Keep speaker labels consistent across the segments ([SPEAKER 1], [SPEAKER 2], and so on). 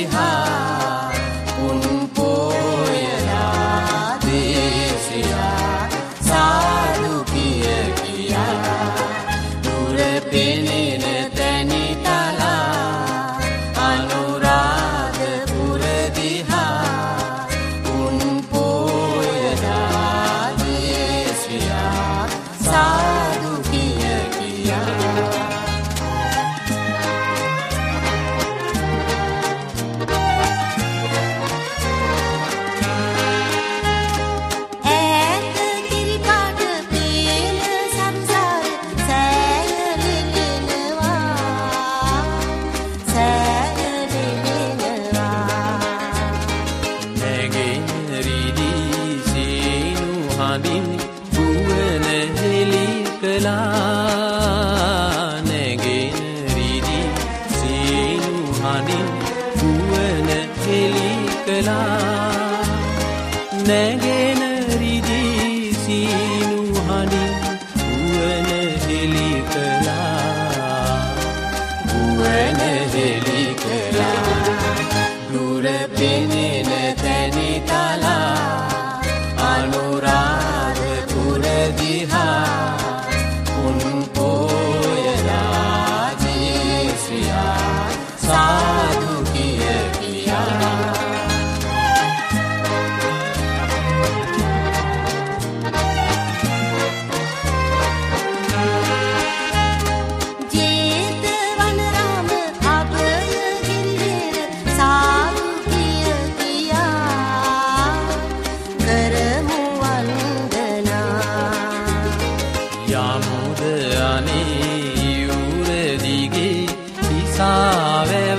[SPEAKER 1] දිහා උන් පෝයලා දේශයා සාදු කිය කියා දුර පෙනෙන තැනිතලා අනුරාධපුර දිහා උන් පෝයලා දේශයා සාදු කිය කියා
[SPEAKER 2] නැගෙන රිදි සීනු හඳින් පුවන හෙළි කළා නැගෙන රිදි සීනු හඳින් පුවන හෙළි කළා පුවන හෙළි කළා දුර පෙනෙන තැනිතලා අනුරාධපුර දිහා साधु किय किया
[SPEAKER 3] जेत वन राम अभय गिरिर साधु किय किया करमु वंदना
[SPEAKER 2] यामुद अने यूर दिगे දිසාවැව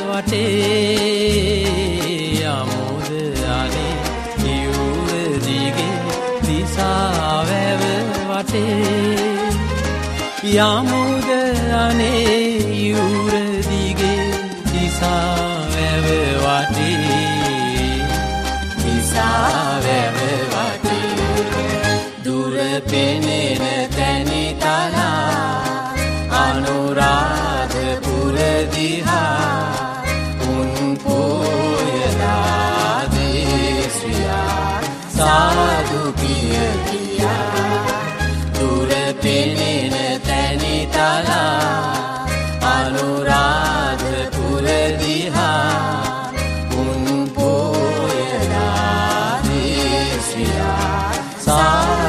[SPEAKER 2] වටේ යමුද අනේ යුර දිගේ දිසාවැව වටේ යමුද අනේ යුර දිගේ දිසාවැව වටේ
[SPEAKER 1] දිසාවැව වටේ දුර පෙනෙන තැනිතලා අනුරාධපුර දිහා උන් පෝයලා දේශයා සාදු කිය කියා දුර පෙනෙන තැනිතලා අනුරාධපුර දිහා උන් පෝයලා දේශයා